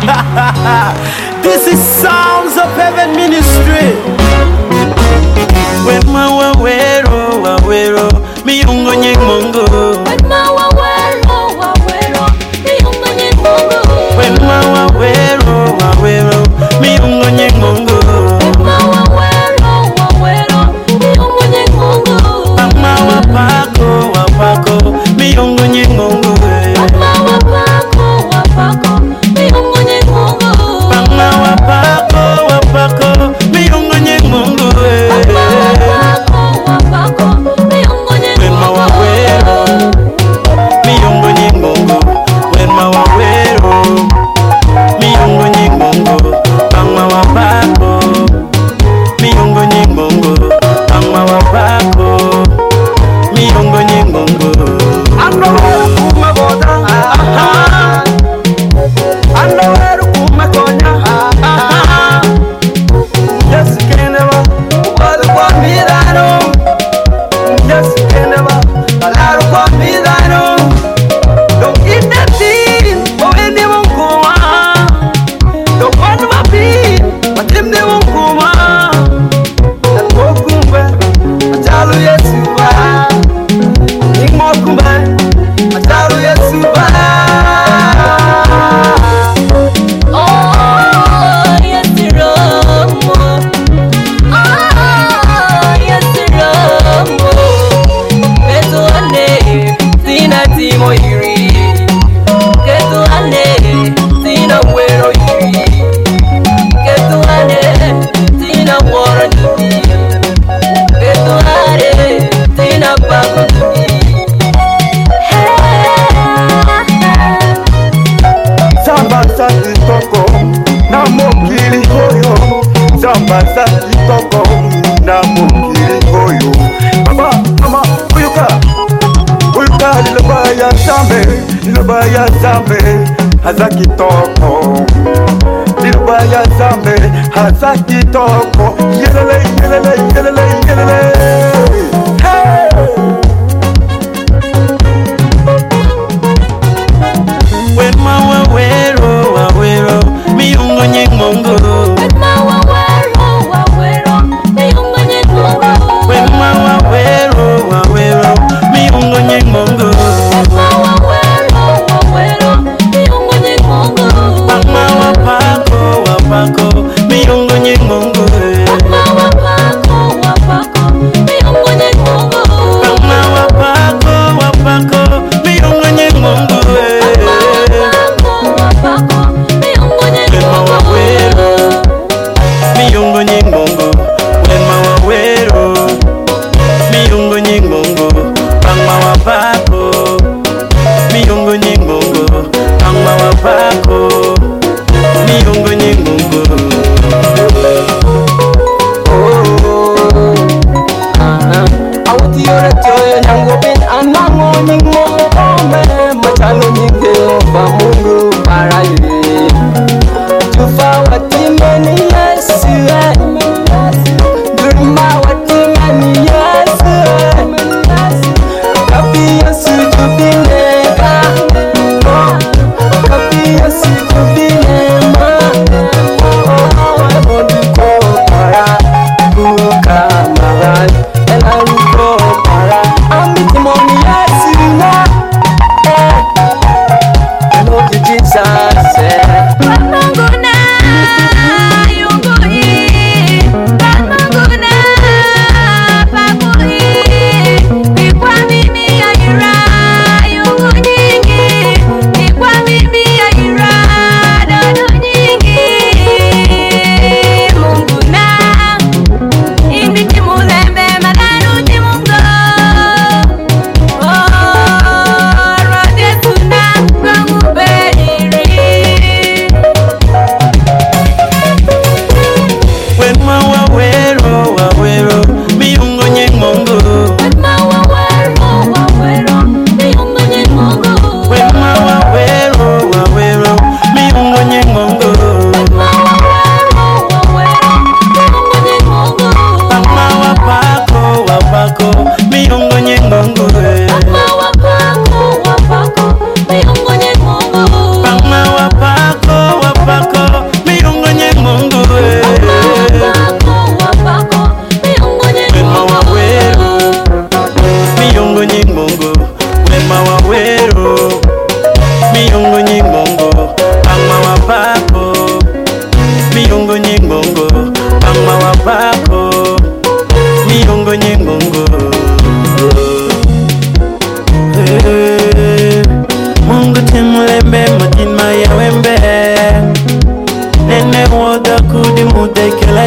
This is Sounds of Heaven Ministry. When my wawero, mi ungo nyeng mongo. When my wawero, mi ungo nyeng mongo. When my wawero, mi ungo nyeng mongo. When my wawero, mi ungo nyeng mongo. Pangma wapako, mi ungo nyeng mongo. Pangma wapako, mi ungo nyeng mongo. Pangma wapako, mi ungo nyeng mongo. When my wawero, mi ungo nyeng mongo. When my wawero, mi ungo nyeng mongo. Pangma wapako, mi ungo nyeng mongo. Pangma wapako, mi ungo nyeng mongo. Underwear kuma boda, underwear kuma konya. Yes, can never. What about me that know? Yes, can never. A lot about me that know. Don't eat that thing, but when they won't come on. Don't want my beat, but them they won't come on. That mokumba, I tell you yes you are. King mokumba, I tell you yes you are. Nilobaya zambe hazaki toko. Nilobaya zambe hazaki toko. Yelele yelele yelele yelele. Hey! When my wawero, mi ungo nyeng mongo. When my wawero, mi ungo nyeng mongo. When my wawero, mi ungo nyeng mongo. Pangma wapako, mi ungo nyeng mongo. Pangma wapako, mi ungo nyeng mongo. Pangma wapako, mi ungo nyeng mongo. When my wawero, mi ungo nyeng mongo. When my wawero, mi ungo nyeng mongo. Pangma wapako, mi ungo nyeng mongo. Pangma wapako, mi ungo nyeng mongo. Awuti yore toyo nyango bin anango nyingo ome machalo nyinge ba mungu para yuri tufa watimeni yesu durma watimeni yesu kapi yesu tubineka kapi yesu tubinema onduko para kuka maran elaruko para amiti moni yesu na I know the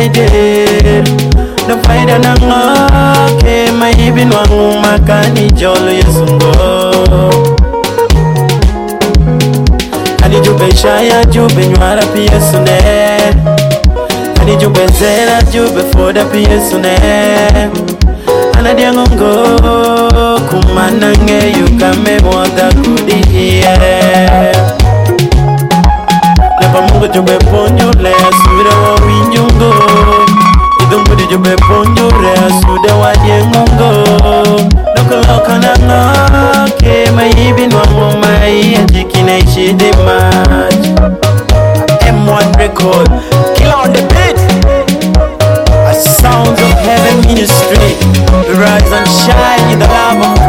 divided. No faida nango ke maibi nwangu makani jolo yesungo. Ani jube shaya jube nywara pia sune. Ani jube zera jube foda pia sune. Ana diangongo kumanange yukame mwada kudiye. Nepa mungo jube ponjule asura wa winjungo. Idungu di jube ponjure asuda wa diengongo. Nokoloka nango ke maibi nwangu mai anjikina ishide maj. M1 record, killer on the beat. A sounds of heaven ministry. We rise and shine in the love of